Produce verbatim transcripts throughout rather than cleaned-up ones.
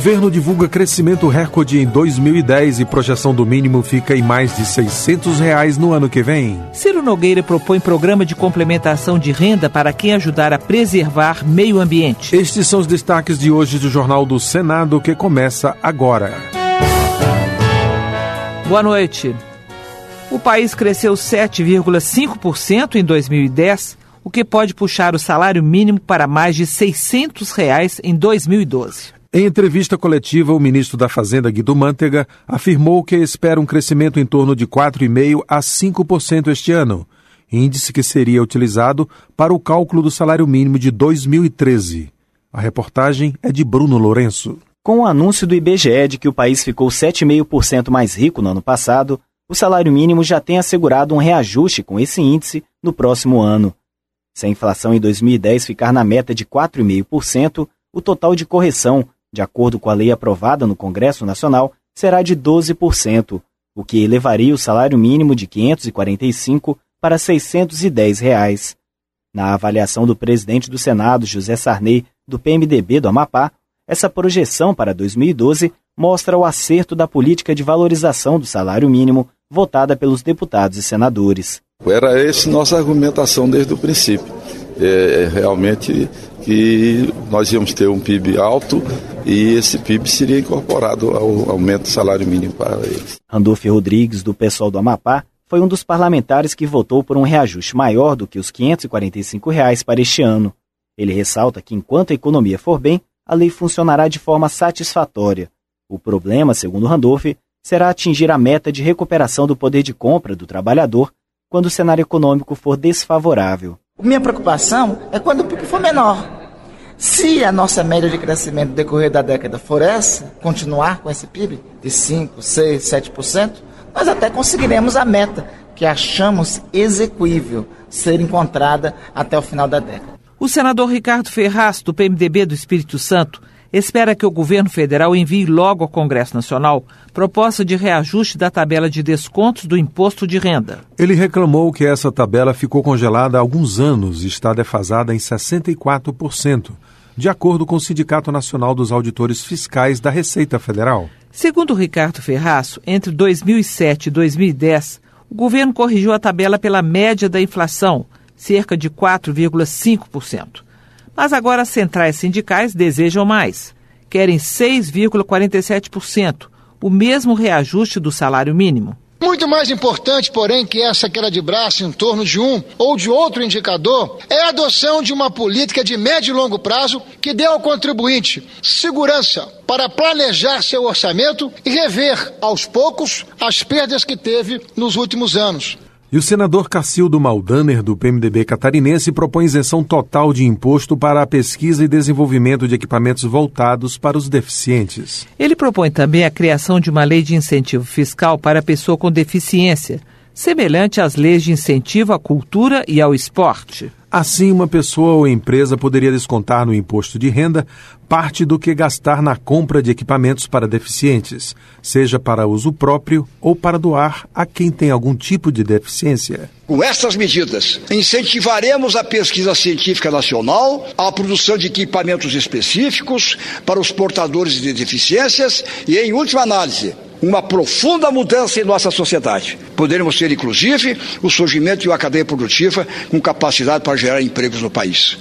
Governo divulga crescimento recorde em dois mil e dez e projeção do mínimo fica em mais de seiscentos reais no ano que vem. Ciro Nogueira propõe programa de complementação de renda para quem ajudar a preservar meio ambiente. Estes são os destaques de hoje do Jornal do Senado, que começa agora. Boa noite. O país cresceu sete vírgula cinco por cento em dois mil e dez, o que pode puxar o salário mínimo para mais de seiscentos reais em dois mil e doze. Em entrevista coletiva, o ministro da Fazenda, Guido Mantega, afirmou que espera um crescimento em torno de quatro vírgula cinco por cento a cinco por cento este ano, índice que seria utilizado para o cálculo do salário mínimo de dois mil e treze. A reportagem é de Bruno Lourenço. Com o anúncio do I B G E de que o país ficou sete vírgula cinco por cento mais rico no ano passado, o salário mínimo já tem assegurado um reajuste com esse índice no próximo ano. Se a inflação em dois mil e dez ficar na meta de quatro vírgula cinco por cento, o total de correção, de acordo com a lei aprovada no Congresso Nacional, será de doze por cento, o que elevaria o salário mínimo de quinhentos e quarenta e cinco para seiscentos e dez reais. Na avaliação do presidente do Senado, José Sarney, do P M D B do Amapá, essa projeção para dois mil e doze mostra o acerto da política de valorização do salário mínimo votada pelos deputados e senadores. Era essa nossa argumentação desde o princípio. É, realmente que nós íamos ter um P I B alto e esse P I B seria incorporado ao aumento do salário mínimo para eles. Randolfo Rodrigues, do PSOL do Amapá, foi um dos parlamentares que votou por um reajuste maior do que os quinhentos e quarenta e cinco reais para este ano. Ele ressalta que enquanto a economia for bem, a lei funcionará de forma satisfatória. O problema, segundo Randolph, será atingir a meta de recuperação do poder de compra do trabalhador quando o cenário econômico for desfavorável. Minha preocupação é quando o P I B for menor. Se a nossa média de crescimento no decorrer da década for essa, continuar com esse P I B de cinco, seis, sete por cento, nós até conseguiremos a meta que achamos execuível ser encontrada até o final da década. O senador Ricardo Ferraz, do P M D B do Espírito Santo, espera que o governo federal envie logo ao Congresso Nacional proposta de reajuste da tabela de descontos do imposto de renda. Ele reclamou que essa tabela ficou congelada há alguns anos e está defasada em sessenta e quatro por cento, de acordo com o Sindicato Nacional dos Auditores Fiscais da Receita Federal. Segundo Ricardo Ferraz, entre dois mil e sete e dois mil e dez, o governo corrigiu a tabela pela média da inflação, cerca de quatro vírgula cinco por cento. Mas agora as centrais sindicais desejam mais. Querem seis vírgula quarenta e sete por cento, o mesmo reajuste do salário mínimo. Muito mais importante, porém, que essa queda de braço em torno de um ou de outro indicador é a adoção de uma política de médio e longo prazo que dê ao contribuinte segurança para planejar seu orçamento e rever, aos poucos, as perdas que teve nos últimos anos. E o senador Cacildo Maldaner, do P M D B catarinense, propõe isenção total de imposto para a pesquisa e desenvolvimento de equipamentos voltados para os deficientes. Ele propõe também a criação de uma lei de incentivo fiscal para a pessoa com deficiência, semelhante às leis de incentivo à cultura e ao esporte. Assim, uma pessoa ou empresa poderia descontar no imposto de renda parte do que gastar na compra de equipamentos para deficientes, seja para uso próprio ou para doar a quem tem algum tipo de deficiência. Com essas medidas, incentivaremos a pesquisa científica nacional, a produção de equipamentos específicos para os portadores de deficiências e, em última análise, uma profunda mudança em nossa sociedade. Poderemos ter, inclusive, o surgimento de uma cadeia produtiva com capacidade para gerar empregos no país.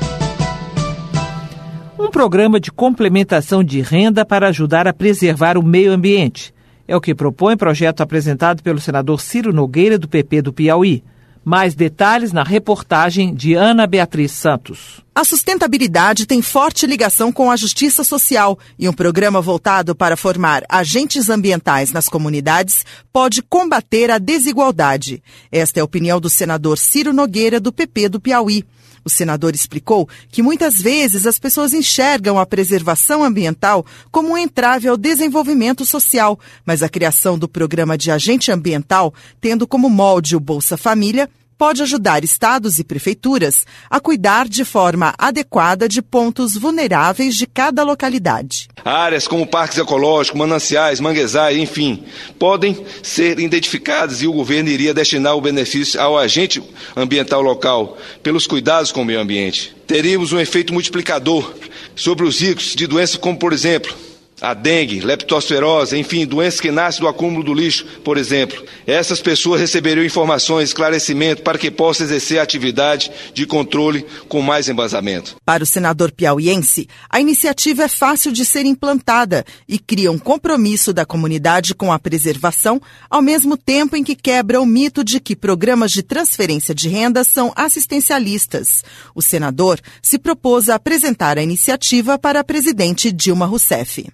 Um programa de complementação de renda para ajudar a preservar o meio ambiente. É o que propõe o projeto apresentado pelo senador Ciro Nogueira, do P P do Piauí. Mais detalhes na reportagem de Ana Beatriz Santos. A sustentabilidade tem forte ligação com a justiça social e um programa voltado para formar agentes ambientais nas comunidades pode combater a desigualdade. Esta é a opinião do senador Ciro Nogueira, do P P do Piauí. O senador explicou que muitas vezes as pessoas enxergam a preservação ambiental como um entrave ao desenvolvimento social, mas a criação do programa de agente ambiental, tendo como molde o Bolsa Família, pode ajudar estados e prefeituras a cuidar de forma adequada de pontos vulneráveis de cada localidade. Áreas como parques ecológicos, mananciais, manguezais, enfim, podem ser identificadas e o governo iria destinar o benefício ao agente ambiental local pelos cuidados com o meio ambiente. Teríamos um efeito multiplicador sobre os riscos de doenças como, por exemplo, a dengue, leptospirose, enfim, doenças que nascem do acúmulo do lixo, por exemplo. Essas pessoas receberiam informações, esclarecimento para que possam exercer a atividade de controle com mais embasamento. Para o senador piauiense, a iniciativa é fácil de ser implantada e cria um compromisso da comunidade com a preservação, ao mesmo tempo em que quebra o mito de que programas de transferência de renda são assistencialistas. O senador se propôs a apresentar a iniciativa para a presidente Dilma Rousseff.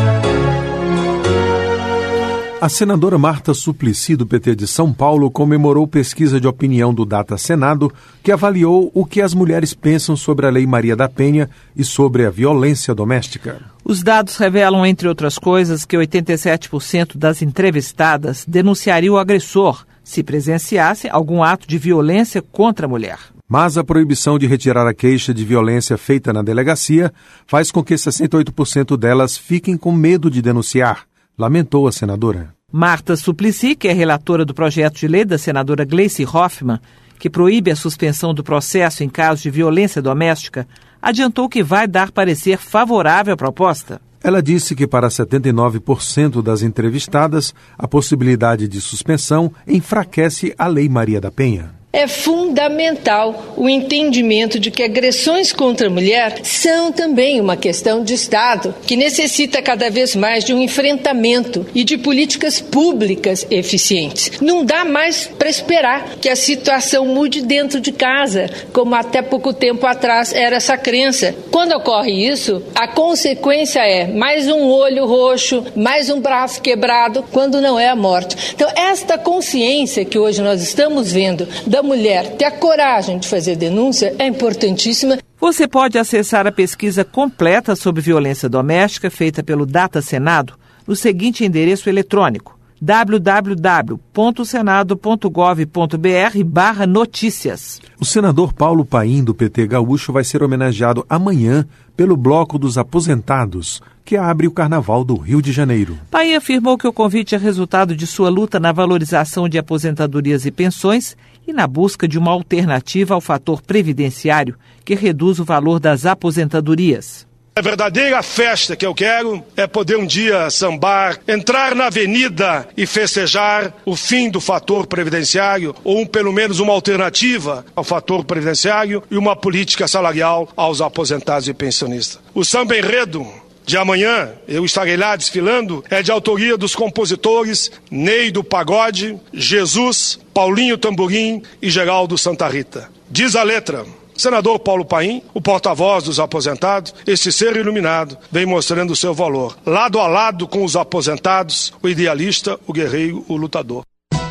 A senadora Marta Suplicy, do P T de São Paulo, comemorou pesquisa de opinião do Data Senado, que avaliou o que as mulheres pensam sobre a Lei Maria da Penha e sobre a violência doméstica. Os dados revelam, entre outras coisas, que oitenta e sete por cento das entrevistadas denunciariam o agressor se presenciasse algum ato de violência contra a mulher. Mas a proibição de retirar a queixa de violência feita na delegacia faz com que sessenta e oito por cento delas fiquem com medo de denunciar, lamentou a senadora. Marta Suplicy, que é relatora do projeto de lei da senadora Gleice Hoffmann, que proíbe a suspensão do processo em caso de violência doméstica, adiantou que vai dar parecer favorável à proposta. Ela disse que para setenta e nove por cento das entrevistadas, a possibilidade de suspensão enfraquece a Lei Maria da Penha. É fundamental o entendimento de que agressões contra a mulher são também uma questão de Estado, que necessita cada vez mais de um enfrentamento e de políticas públicas eficientes. Não dá mais para esperar que a situação mude dentro de casa, como até pouco tempo atrás era essa crença. Quando ocorre isso, a consequência é mais um olho roxo, mais um braço quebrado, quando não é a morte. Então, esta consciência que hoje nós estamos vendo da mulher ter a coragem de fazer denúncia é importantíssima. Você pode acessar a pesquisa completa sobre violência doméstica feita pelo Data Senado no seguinte endereço eletrônico: w w w ponto senado ponto gov ponto b r barra notícias. O senador Paulo Paim, do P T gaúcho, vai ser homenageado amanhã pelo Bloco dos Aposentados, que abre o Carnaval do Rio de Janeiro. Paim afirmou que o convite é resultado de sua luta na valorização de aposentadorias e pensões e na busca de uma alternativa ao fator previdenciário, que reduz o valor das aposentadorias. A verdadeira festa que eu quero é poder um dia sambar, entrar na avenida e festejar o fim do fator previdenciário, ou um, pelo menos uma alternativa ao fator previdenciário e uma política salarial aos aposentados e pensionistas. O samba enredo de amanhã, eu estarei lá desfilando, é de autoria dos compositores Ney do Pagode, Jesus, Paulinho Tamborim e Geraldo Santa Rita. Diz a letra: senador Paulo Paim, o porta-voz dos aposentados, este ser iluminado vem mostrando o seu valor. Lado a lado com os aposentados, o idealista, o guerreiro, o lutador.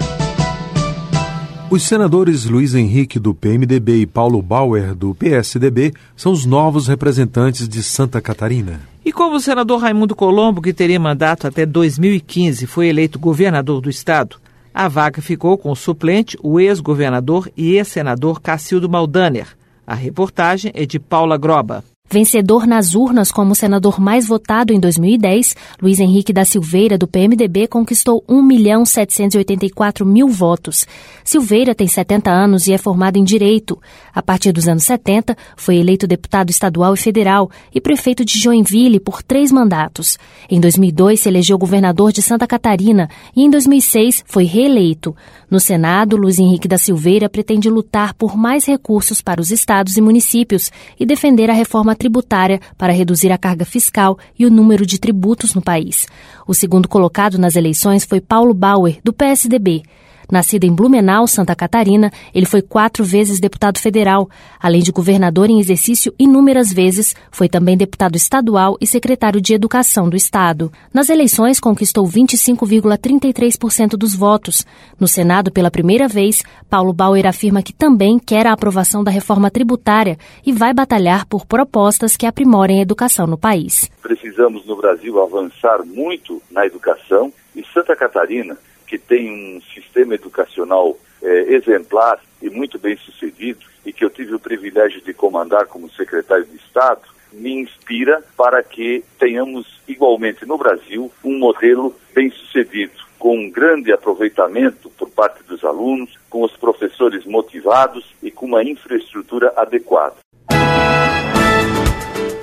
Os senadores Luiz Henrique, do P M D B, e Paulo Bauer, do P S D B, são os novos representantes de Santa Catarina. E como o senador Raimundo Colombo, que teria mandato até dois mil e quinze, foi eleito governador do estado, a vaga ficou com o suplente, o ex-governador e ex-senador Cacildo Maldaner. A reportagem é de Paula Groba. Vencedor nas urnas como o senador mais votado em dois mil e dez, Luiz Henrique da Silveira, do P M D B, conquistou um milhão setecentos e oitenta e quatro mil votos. Silveira tem setenta anos e é formado em Direito. A partir dos anos setenta, foi eleito deputado estadual e federal e prefeito de Joinville por três mandatos. Em dois mil e dois, se elegeu governador de Santa Catarina e em dois mil e seis foi reeleito. No Senado, Luiz Henrique da Silveira pretende lutar por mais recursos para os estados e municípios e defender a reforma tributária para reduzir a carga fiscal e o número de tributos no país. O segundo colocado nas eleições foi Paulo Bauer, do P S D B. Nascido em Blumenau, Santa Catarina, ele foi quatro vezes deputado federal. Além de governador em exercício inúmeras vezes, foi também deputado estadual e secretário de Educação do Estado. Nas eleições, conquistou vinte e cinco vírgula trinta e três por cento dos votos. No Senado, pela primeira vez, Paulo Bauer afirma que também quer a aprovação da reforma tributária e vai batalhar por propostas que aprimorem a educação no país. Precisamos, no Brasil, avançar muito na educação e Santa Catarina, que tem um sistema educacional é, exemplar e muito bem sucedido e que eu tive o privilégio de comandar como secretário de Estado, me inspira para que tenhamos igualmente no Brasil um modelo bem sucedido, com um grande aproveitamento por parte dos alunos, com os professores motivados e com uma infraestrutura adequada.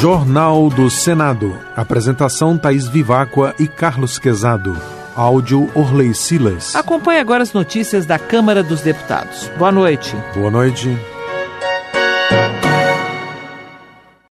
Jornal do Senado. Apresentação Thaís Viváqua e Carlos Quezado. Áudio Orley Silas. Acompanhe agora as notícias da Câmara dos Deputados. Boa noite. Boa noite.